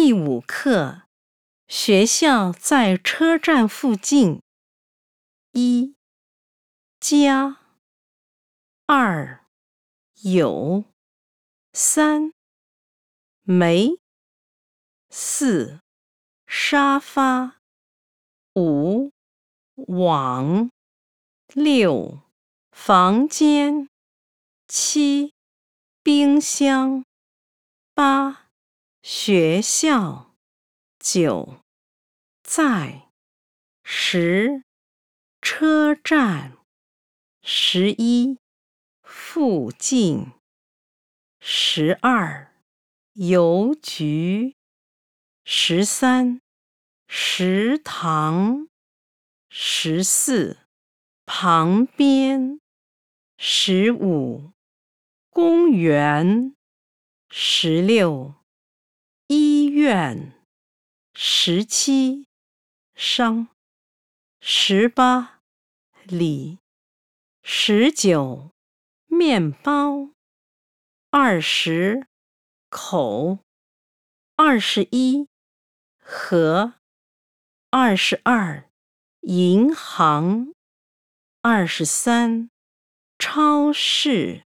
第5课，学校在车站附近。1. 家。2. 有。3. 没。4. 沙发。5. 网。6. 房间。7. 冰箱。8. 学校。9. 在。10. 车站。11. 附近。12. 邮局。13. 食堂。14. 旁边。15. 公园。16. 医院。17. 商。18. 里。19. 面包。20. 口。21. 河。22. 银行。23. 超市。